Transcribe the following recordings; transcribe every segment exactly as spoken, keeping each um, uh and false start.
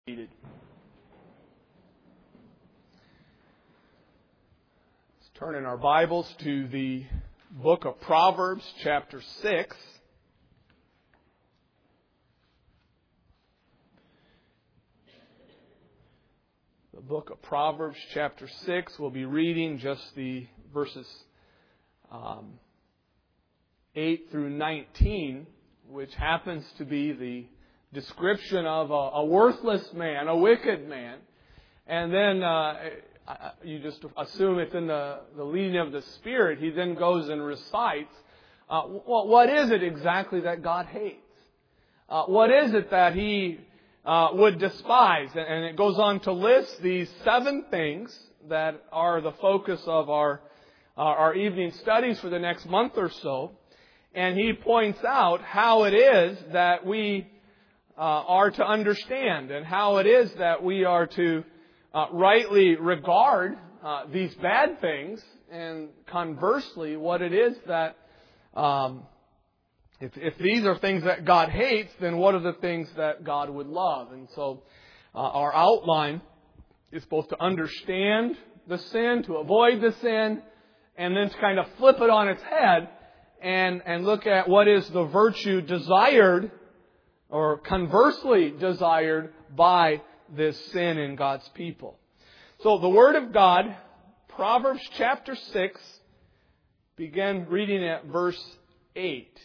Let's turn in our Bibles to the book of Proverbs, chapter six. The book of Proverbs, chapter six. We'll be reading just the verses um, eight through nineteen, which happens to be the description of a, a worthless man, a wicked man. And then uh, you just assume it's in the, the leading of the Spirit. He then goes and recites, uh, well, what is it exactly that God hates? Uh, what is it that He uh, would despise? And it goes on to list these seven things that are the focus of our, uh, our evening studies for the next month or so. And he points out how it is that we Uh, are to understand and how it is that we are to uh, rightly regard uh, these bad things, and conversely what it is that um, if, if these are things that God hates, then what are the things that God would love? And so uh, our outline is both to understand the sin, to avoid the sin, and then to kind of flip it on its head and, and look at what is the virtue desired or conversely desired by this sin in God's people. So the Word of God, Proverbs chapter six, begin reading at verse eight.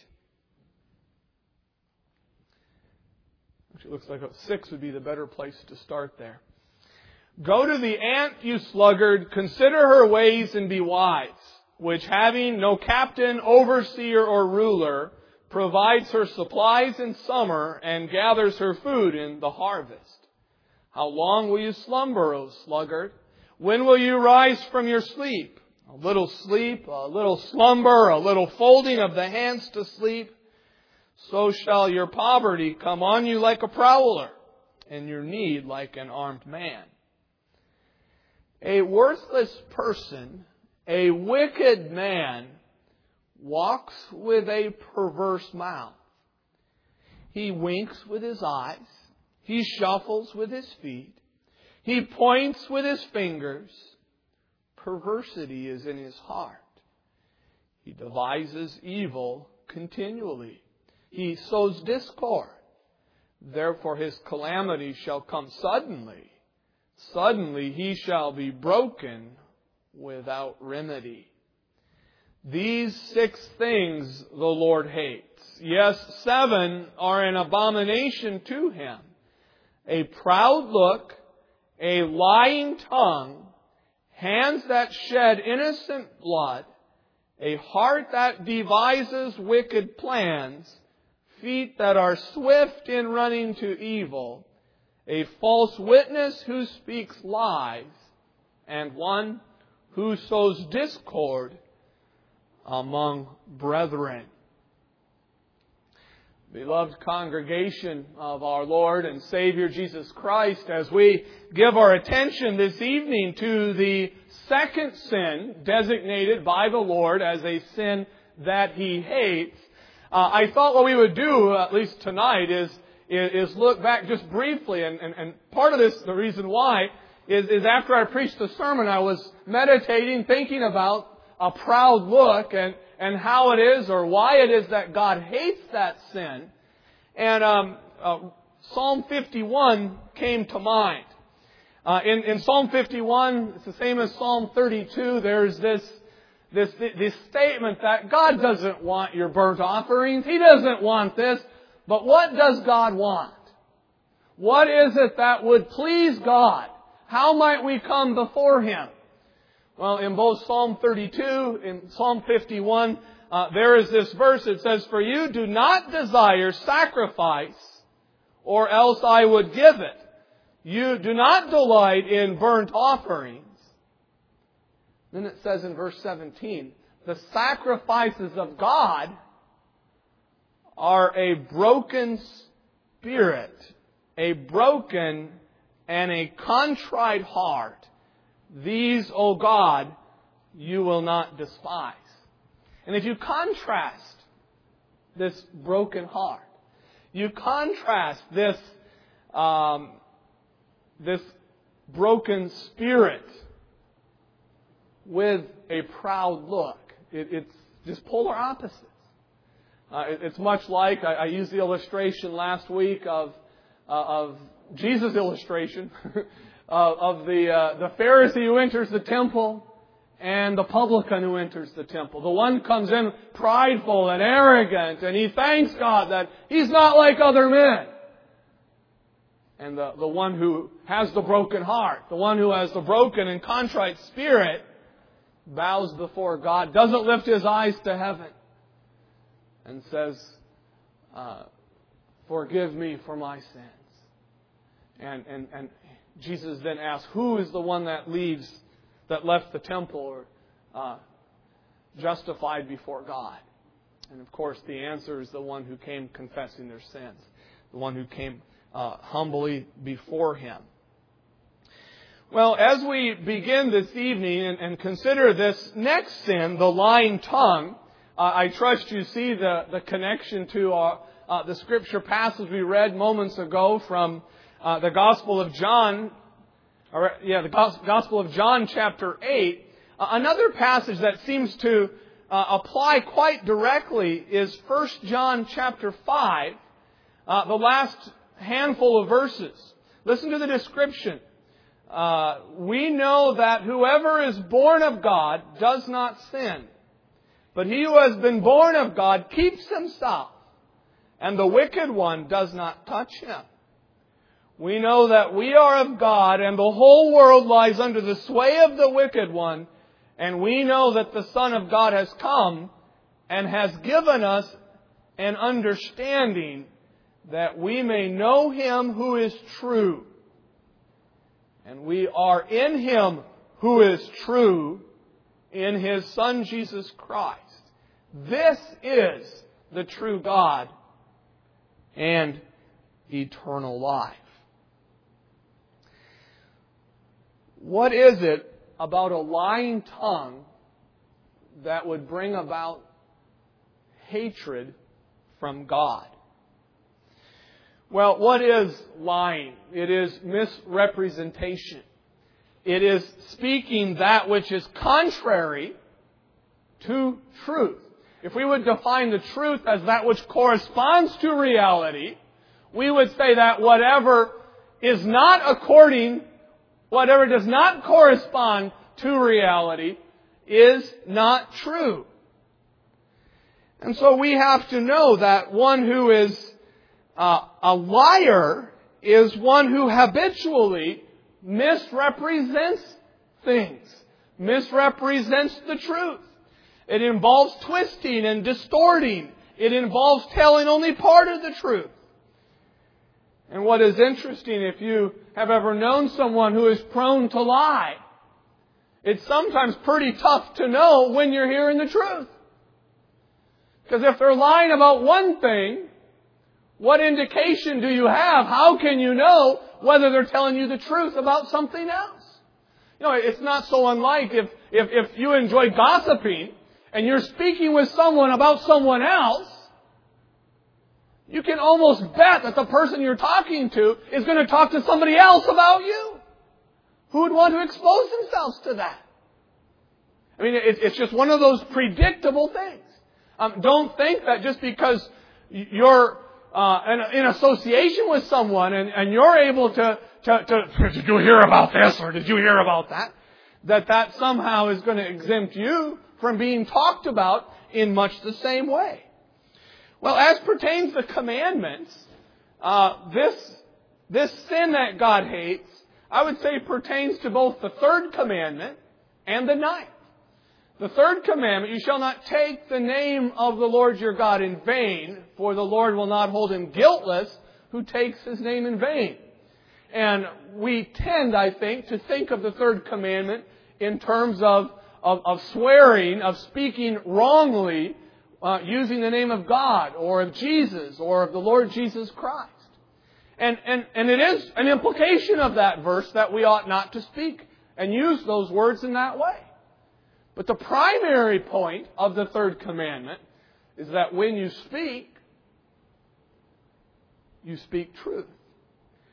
Actually, it looks like six would be the better place to start there. Go to the ant, you sluggard, consider her ways and be wise, which having no captain, overseer, or ruler, provides her supplies in summer and gathers her food in the harvest. How long will you slumber, O sluggard? When will you rise from your sleep? A little sleep, a little slumber, a little folding of the hands to sleep. So shall your poverty come on you like a prowler, and your need like an armed man. A worthless person, a wicked man, walks with a perverse mouth. He winks with his eyes. He shuffles with his feet. He points with his fingers. Perversity is in his heart. He devises evil continually. He sows discord. Therefore his calamity shall come suddenly. Suddenly he shall be broken without remedy. These six things the Lord hates. Yes, seven are an abomination to Him. A proud look, a lying tongue, hands that shed innocent blood, a heart that devises wicked plans, feet that are swift in running to evil, a false witness who speaks lies, and one who sows discord among brethren. Beloved congregation of our Lord and Savior Jesus Christ, as we give our attention this evening to the second sin designated by the Lord as a sin that He hates, uh, I thought what we would do, at least tonight, is is look back just briefly. And, and, and part of this, the reason why, is, is after I preached the sermon, I was meditating, thinking about a proud look and, and how it is or why it is that God hates that sin. And um, uh, Psalm fifty-one came to mind. Uh, in, in Psalm fifty-one, it's the same as Psalm thirty-two, there's this, this, this statement that God doesn't want your burnt offerings. He doesn't want this. But what does God want? What is it that would please God? How might we come before Him? Well, in both Psalm thirty-two and Psalm fifty-one, uh, there is this verse. It says, "For you do not desire sacrifice, or else I would give it. You do not delight in burnt offerings." Then it says in verse seventeen, "The sacrifices of God are a broken spirit, a broken and a contrite heart. These, O God, you will not despise." And if you contrast this broken heart, you contrast this um, this broken spirit with a proud look. It, it's just polar opposites. Uh, it, it's much like, I, I used the illustration last week of, uh, of Jesus' illustration, uh, of the, uh, the Pharisee who enters the temple and the publican who enters the temple. The one comes in prideful and arrogant, and he thanks God that he's not like other men. And the, the one who has the broken heart, the one who has the broken and contrite spirit, bows before God, doesn't lift his eyes to heaven, and says, uh, forgive me for my sins. And, and, and Jesus then asks, who is the one that leaves, that left the temple or uh, justified before God? And of course the answer is the one who came confessing their sins, the one who came uh, humbly before Him. Well, as we begin this evening and, and consider this next sin, the lying tongue, uh, I trust you see the, the connection to uh, uh, the Scripture passage we read moments ago from uh, the Gospel of John, or yeah, the Gospel of John chapter eight. Uh, another passage that seems to uh, apply quite directly is First John chapter five, uh, the last handful of verses. Listen to the description. Uh, we know that whoever is born of God does not sin. But he who has been born of God keeps himself, and the wicked one does not touch him. We know that we are of God, and the whole world lies under the sway of the wicked one. And we know that the Son of God has come and has given us an understanding that we may know Him who is true. And we are in Him who is true, in His Son Jesus Christ. This is the true God and eternal life. What is it about a lying tongue that would bring about hatred from God? Well, what is lying? It is misrepresentation. It is speaking that which is contrary to truth. If we would define the truth as that which corresponds to reality, we would say that whatever is not according, whatever does not correspond to reality is not true. And so we have to know that one who is uh, a liar is one who habitually misrepresents things, misrepresents the truth. It involves twisting and distorting. It involves telling only part of the truth. And what is interesting, if you have ever known someone who is prone to lie, it's sometimes pretty tough to know when you're hearing the truth. Because if they're lying about one thing, what indication do you have? How can you know whether they're telling you the truth about something else? You know, it's not so unlike if, if, if you enjoy gossiping and you're speaking with someone about someone else, you can almost bet that the person you're talking to is going to talk to somebody else about you. Who would want to expose themselves to that? I mean, it's just one of those predictable things. Um, don't think that just because you're uh, in, in association with someone and, and you're able to, to, to, did you hear about this or did you hear about that, that that somehow is going to exempt you from being talked about in much the same way. Well, as pertains to commandments, uh, this, this sin that God hates, I would say pertains to both the third commandment and the ninth. The third commandment, you shall not take the name of the Lord your God in vain, for the Lord will not hold him guiltless who takes his name in vain. And we tend, I think, to think of the third commandment in terms of, of, of swearing, of speaking wrongly, uh, using the name of God or of Jesus or of the Lord Jesus Christ. And, and, and it is an implication of that verse that we ought not to speak and use those words in that way. But the primary point of the third commandment is that when you speak, you speak truth.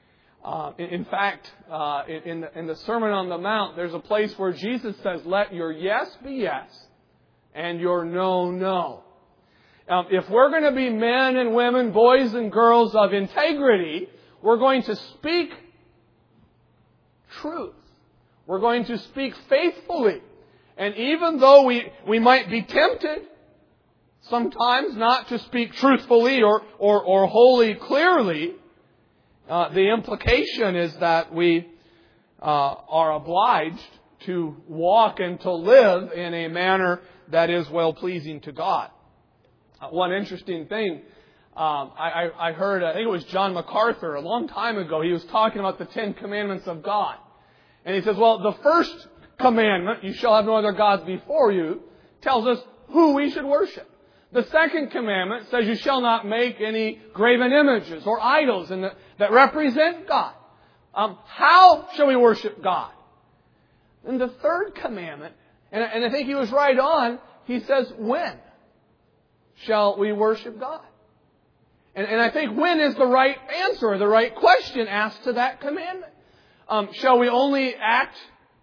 Uh, in, in fact, uh, in, in, the, in the Sermon on the Mount, there's a place where Jesus says, let your yes be yes and your no, no. Um, if we're going to be men and women, boys and girls of integrity, we're going to speak truth. We're going to speak faithfully. And even though we, we might be tempted sometimes not to speak truthfully or, or, or wholly clearly, uh, the implication is that we uh, are obliged to walk and to live in a manner that is well-pleasing to God. Uh, one interesting thing, um, I, I, I heard, I think it was John MacArthur, a long time ago, he was talking about the Ten Commandments of God. And he says, well, the first commandment, you shall have no other gods before you, tells us who we should worship. The second commandment says you shall not make any graven images or idols in the, that represent God. Um, how shall we worship God? And the third commandment, and, and I think he was right on, he says, when shall we worship God? And, and I think when is the right answer, the right question asked to that commandment. Um, shall we only act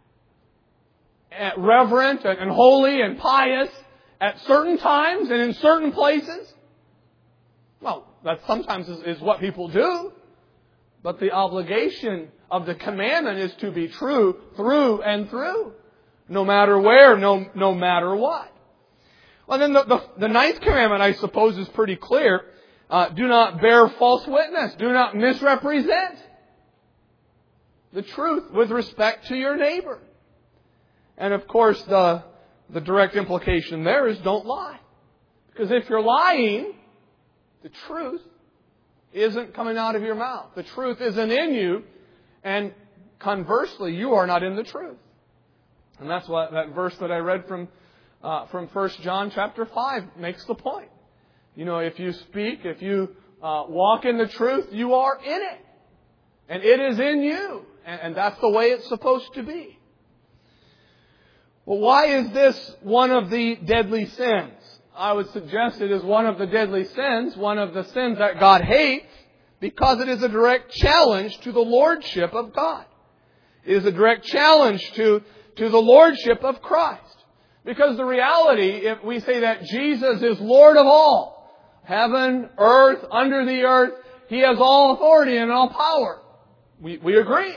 reverent and holy and pious at certain times and in certain places? Well, that sometimes is, is what people do. But the obligation of the commandment is to be true through and through. No matter where, no, no matter what. Well, then the, the, the ninth commandment, I suppose, is pretty clear. Uh, do not bear false witness. Do not misrepresent the truth with respect to your neighbor. And of course, the, the direct implication there is don't lie. Because if you're lying, the truth isn't coming out of your mouth. The truth isn't in you. And conversely, you are not in the truth. And that's what that verse that I read from uh, from First John chapter five makes the point. You know, if you speak, if you uh, walk in the truth, you are in it. And it is in you. And, and that's the way it's supposed to be. Well, why is this one of the deadly sins? I would suggest it is one of the deadly sins, one of the sins that God hates, because it is a direct challenge to the lordship of God. It is a direct challenge to, to the lordship of Christ. Because the reality, if we say that Jesus is Lord of all, heaven, earth, under the earth, He has all authority and all power. We, we agree.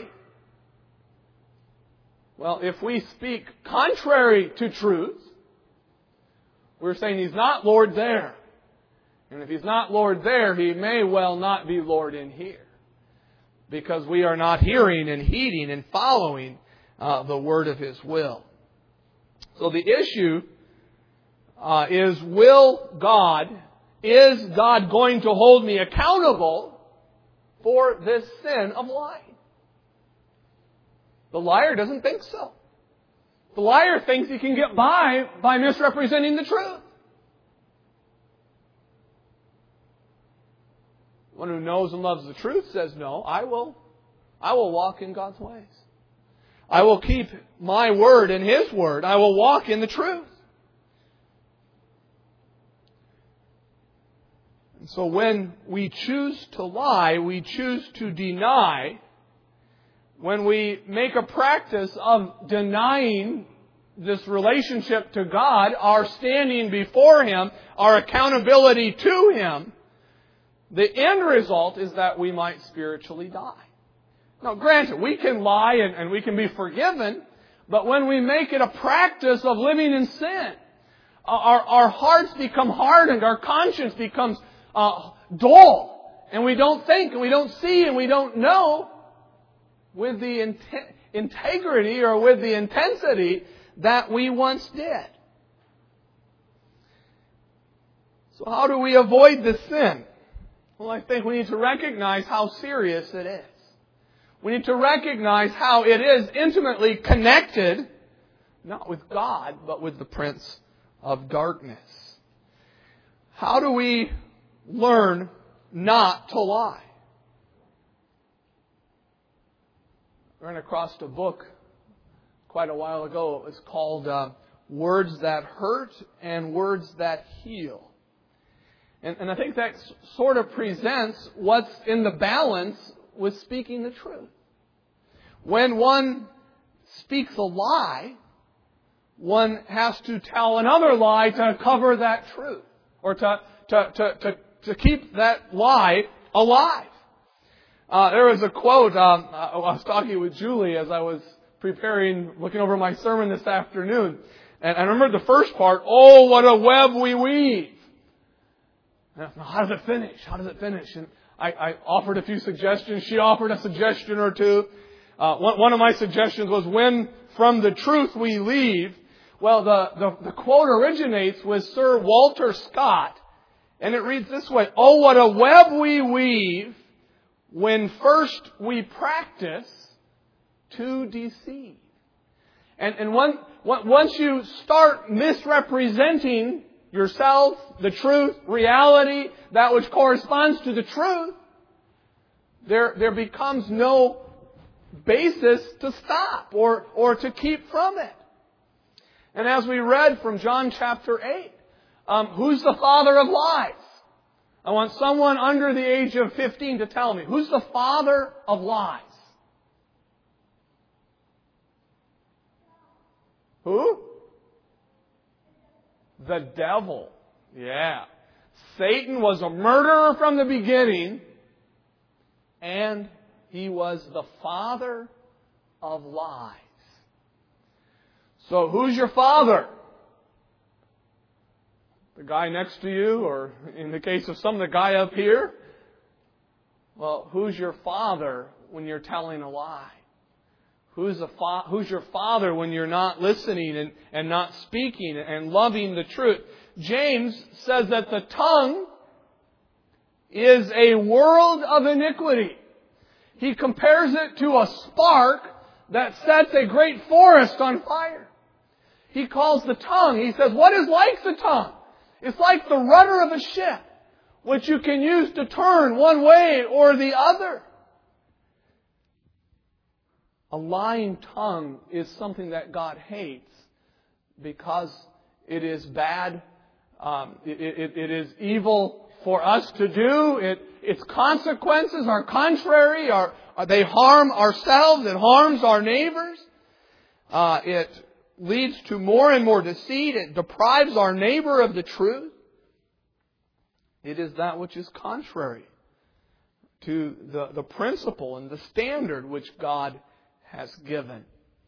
Well, if we speak contrary to truth, we're saying He's not Lord there. And if He's not Lord there, He may well not be Lord in here. Because we are not hearing and heeding and following uh, the word of His will. So the issue uh, is, will God, is God going to hold me accountable for this sin of lying? The liar doesn't think so. The liar thinks he can get by by misrepresenting the truth. One who knows and loves the truth says, no, I will, I will walk in God's ways. I will keep my word and His word. I will walk in the truth. And so when we choose to lie, we choose to deny. When we make a practice of denying this relationship to God, our standing before Him, our accountability to Him, the end result is that we might spiritually die. Now, granted, we can lie and, and we can be forgiven, but when we make it a practice of living in sin, our, our hearts become hardened, our conscience becomes uh, dull, and we don't think, and we don't see, and we don't know with the in- integrity or with the intensity that we once did. So how do we avoid this sin? Well, I think we need to recognize how serious it is. We need to recognize how it is intimately connected, not with God, but with the prince of darkness. How do we learn not to lie? I ran across a book quite a while ago. It was called uh, Words That Hurt and Words That Heal. And, and I think that sort of presents what's in the balance with speaking the truth. When one speaks a lie, one has to tell another lie to cover that truth, or to to to to, to keep that lie alive. Uh, there was a quote. Um, I was talking with Julie as I was preparing, looking over my sermon this afternoon, and I remember the first part. Oh, what a web we weave! Now, how does it finish? How does it finish? And I, I offered a few suggestions. She offered a suggestion or two. Uh, one, one of my suggestions was, when from the truth we leave. Well, the, the, the quote originates with Sir Walter Scott, and it reads this way: oh, what a web we weave when first we practice to deceive. And, and one, once you start misrepresenting yourself, the truth, reality, that which corresponds to the truth, there, there becomes no basis to stop or, or to keep from it. And as we read from John chapter eight, um, who's the father of lies? I want someone under the age of fifteen to tell me, who's the father of lies? Who? The devil. Yeah. Satan was a murderer from the beginning, and he was the father of lies. So who's your father? The guy next to you, or in the case of some, the guy up here? Well, who's your father when you're telling a lie? Who's, the fa- who's your father when you're not listening and, and not speaking and loving the truth? James says that the tongue is a world of iniquity. He compares it to a spark that sets a great forest on fire. He calls the tongue, he says, what is like the tongue? It's like the rudder of a ship, which you can use to turn one way or the other. A lying tongue is something that God hates because it is bad. Um, it, it, it is evil for us to do. It, its consequences are contrary. Are, they harm ourselves. It harms our neighbors. Uh, it leads to more and more deceit. It deprives our neighbor of the truth. It is that which is contrary to the, the principle and the standard which God has given.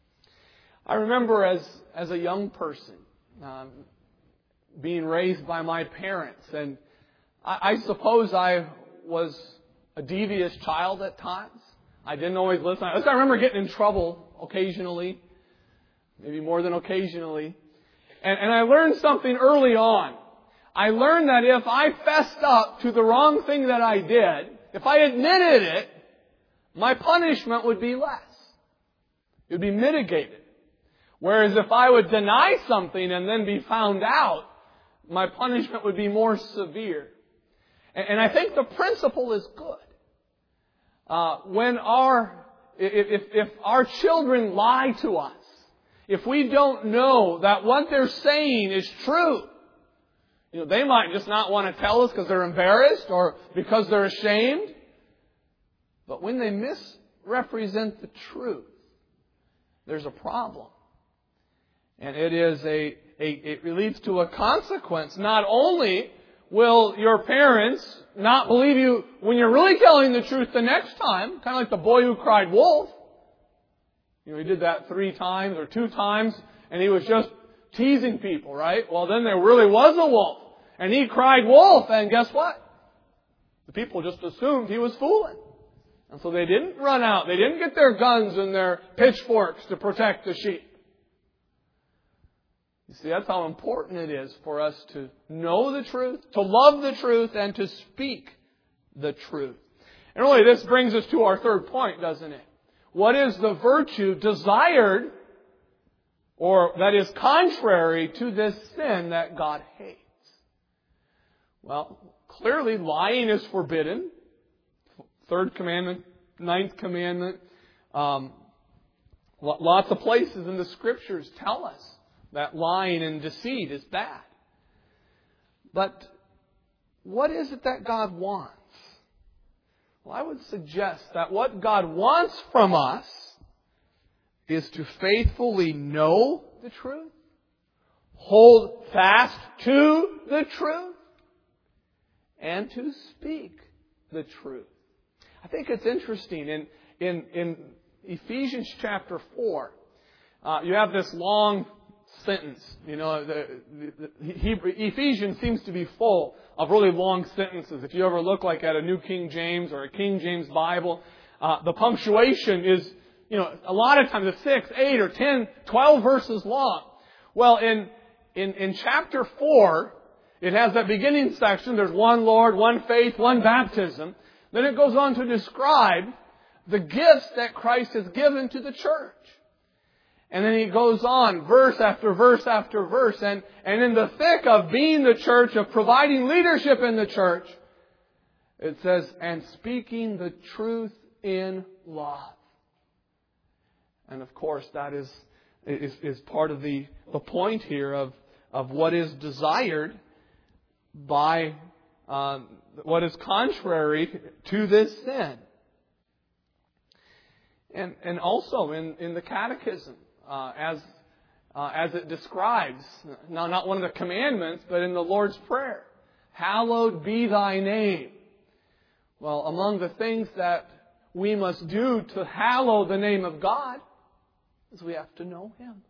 I remember as, as a young person um, being raised by my parents, and I, I suppose I was a devious child at times. I didn't always listen. I remember getting in trouble occasionally, maybe more than occasionally. And, and I learned something early on. I learned that if I fessed up to the wrong thing that I did, if I admitted it, my punishment would be less. It would be mitigated. Whereas if I would deny something and then be found out, my punishment would be more severe. And, and I think the principle is good. Uh, when our, if, if our children lie to us, if we don't know that what they're saying is true, you know, they might just not want to tell us because they're embarrassed or because they're ashamed. But when they misrepresent the truth, there's a problem. And it is a, a it leads to a consequence. Not only will your parents not believe you when you're really telling the truth the next time, kind of like the boy who cried wolf. You know, he did that three times or two times, and he was just teasing people, right? Well, then there really was a wolf, and he cried wolf, and guess what? The people just assumed he was fooling. And so they didn't run out. They didn't get their guns and their pitchforks to protect the sheep. You see, that's how important it is for us to know the truth, to love the truth, and to speak the truth. And really, this brings us to our third point, doesn't it? What is the virtue desired, or that is contrary to this sin that God hates? Well, clearly lying is forbidden. Third commandment, ninth commandment. Um, lots of places in the Scriptures tell us that lying and deceit is bad. But what is it that God wants? Well, I would suggest that what God wants from us is to faithfully know the truth, hold fast to the truth, and to speak the truth. I think it's interesting. In, in, in Ephesians chapter four, uh, you have this long sentence. You know, the, the, the Hebrew, Ephesians seems to be full of really long sentences. If you ever look like at a New King James or a King James Bible, uh, the punctuation is, you know, a lot of times it's six, eight, or ten, twelve verses long. Well, in, in, in chapter four, it has that beginning section. There's one Lord, one faith, one baptism. Then it goes on to describe the gifts that Christ has given to the church. And then he goes on, verse after verse after verse. And, and in the thick of being the church, of providing leadership in the church, it says, and speaking the truth in love. And of course, that is, is, is part of the, the point here of, of what is desired by um, what is contrary to this sin. And, and also in, in the Catechism, uh, as, uh, as it describes, now not one of the commandments, but in the Lord's Prayer, hallowed be thy name. Well, among the things that we must do to hallow the name of God is we have to know Him.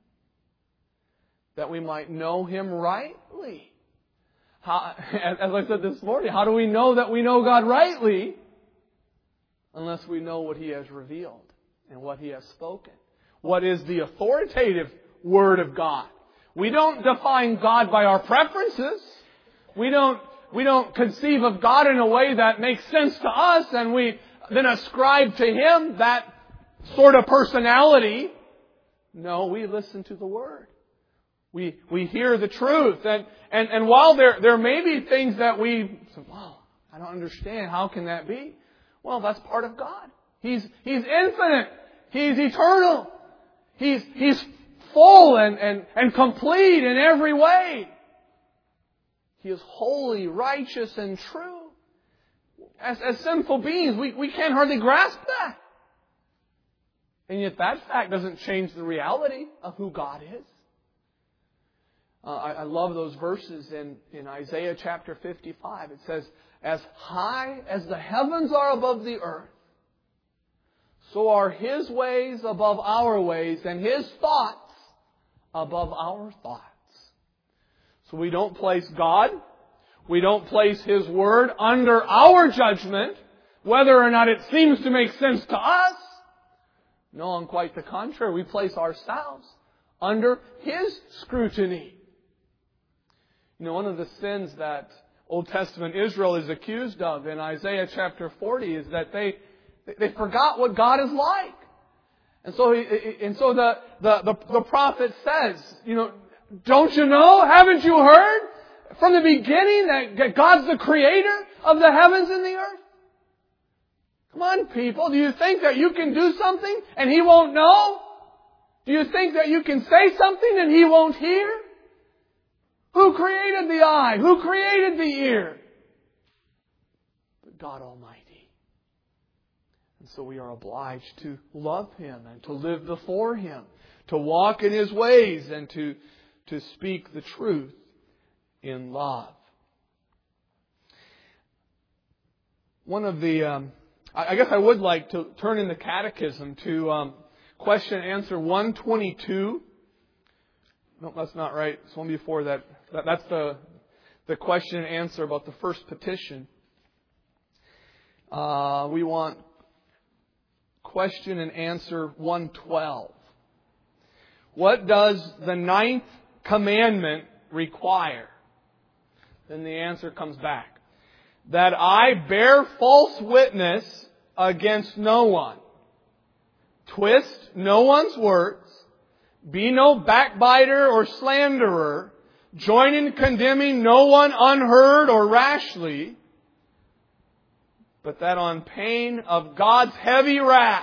That we might know Him rightly. How, as I said this morning, how do we know that we know God rightly? Unless we know what He has revealed and what He has spoken. What is the authoritative Word of God? We don't define God by our preferences. We don't, we don't conceive of God in a way that makes sense to us, and we then ascribe to Him that sort of personality. No, we listen to the Word. We we hear the truth. And, and, and while there, there may be things that we say, wow, I don't understand. How can that be? Well, that's part of God. He's, He's infinite. He's eternal. He's, He's full and, and, and complete in every way. He is holy, righteous, and true. As, as sinful beings, we, we can't hardly grasp that. And yet that fact doesn't change the reality of who God is. Uh, I, I love those verses in, in Isaiah chapter fifty-five. It says, as high as the heavens are above the earth, so are His ways above our ways, and His thoughts above our thoughts. So we don't place God, we don't place His Word under our judgment, whether or not it seems to make sense to us. No, on quite the contrary, we place ourselves under His scrutiny. You know, one of the sins that Old Testament Israel is accused of in Isaiah chapter forty is that they they forgot what God is like. And so he, and so the, the, the, the prophet says, you know, don't you know? Haven't you heard from the beginning that God's the creator of the heavens and the earth? Come on, people. Do you think that you can do something and He won't know? Do you think that you can say something and He won't hear? Who created the eye? Who created the ear? But God Almighty. And so we are obliged to love Him and to live before Him, to walk in His ways and to, to speak the truth in love. One of the, um, I guess I would like to turn in the Catechism to um, question and answer one twenty-two. No, that's not right. It's one before that. that that's the, the question and answer about the first petition. Uh, we want question and answer one twelve. What does the ninth commandment require? Then the answer comes back. That I bear false witness against no one, twist no one's words, be no backbiter or slanderer, join in condemning no one unheard or rashly, but that on pain of God's heavy wrath,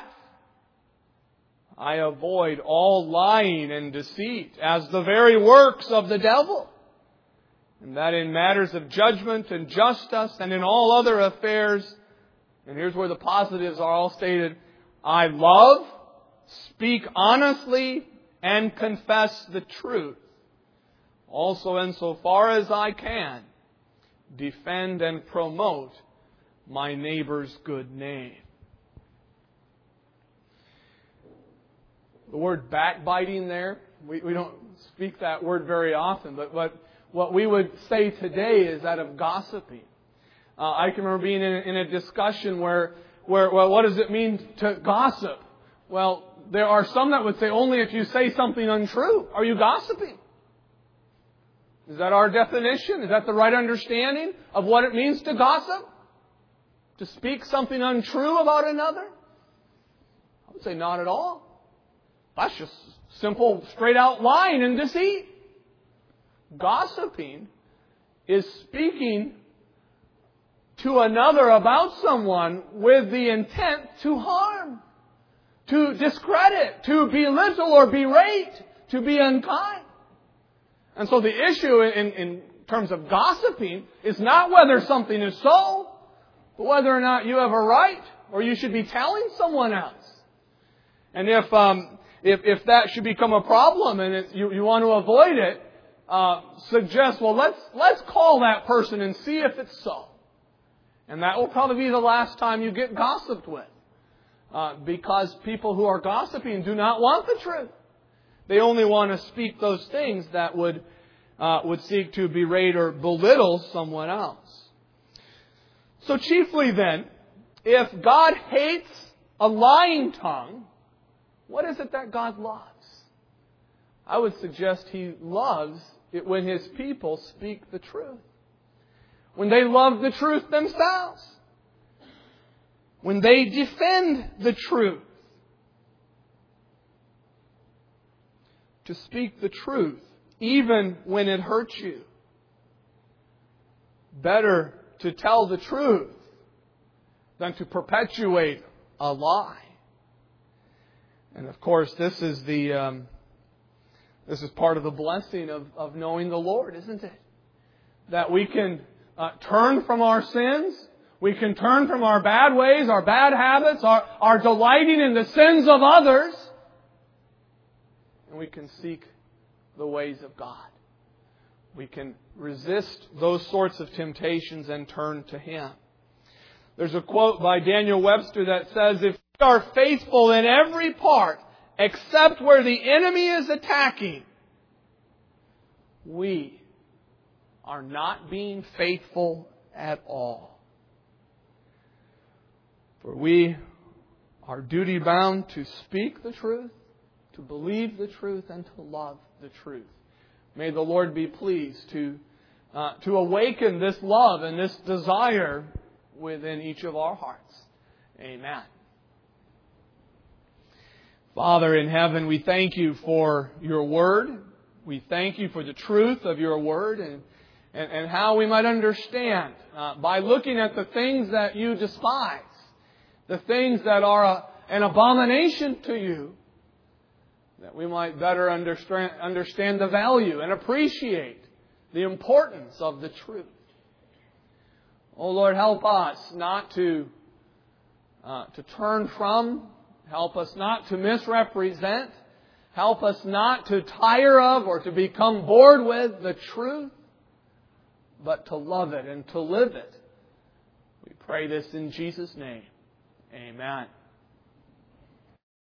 I avoid all lying and deceit as the very works of the devil, and that in matters of judgment and justice and in all other affairs, And here's where the positives are all stated. I love, speak honestly, and confess the truth. Also, insofar as I can, defend and promote my neighbor's good name. The word backbiting there, we, we don't speak that word very often, but what, what we would say today is that of gossiping. Uh, I can remember being in, in a discussion where, where, well, what does it mean to gossip? Well, there are some that would say only if you say something untrue. Are you gossiping? Is that our definition? Is that the right understanding of what it means to gossip? To speak something untrue about another? I would say not at all. That's just simple, straight out lying and deceit. Gossiping is speaking to another about someone with the intent to harm, to discredit, to belittle or berate, to be unkind. And so the issue in, in terms of gossiping is not whether something is so, but whether or not you have a right or you should be telling someone else. And if um, if, if that should become a problem and it, you, you want to avoid it, uh, suggest, well, let's let's call that person and see if it's so. And that will probably be the last time you get gossiped with. Uh, because people who are gossiping do not want the truth. They only want to speak those things that would uh, would seek to berate or belittle someone else. So chiefly then, if God hates a lying tongue, what is it that God loves? I would suggest He loves it when His people speak the truth. When they love the truth themselves. When they defend the truth. To speak the truth, even when it hurts you. Better to tell the truth than to perpetuate a lie. And of course, this is the um, this is part of the blessing of, of knowing the Lord, isn't it? That we can uh, turn from our sins. We can turn from our bad ways, our bad habits, our, our delighting in the sins of others. And we can seek the ways of God. We can resist those sorts of temptations and turn to Him. There's a quote by Daniel Webster that says, if we are faithful in every part except where the enemy is attacking, we are not being faithful at all. For we are duty bound to speak the truth, to believe the truth, and to love the truth. May the Lord be pleased to uh, to awaken this love and this desire within each of our hearts. Amen. Father in heaven, we thank You for Your Word. We thank You for the truth of Your Word and, and, and how we might understand uh, by looking at the things that You despise, the things that are a, an abomination to You, that we might better understand, understand the value and appreciate the importance of the truth. Oh Lord, help us not to, uh, to turn from, help us not to misrepresent, help us not to tire of or to become bored with the truth, but to love it and to live it. We pray this in Jesus' name. Amen.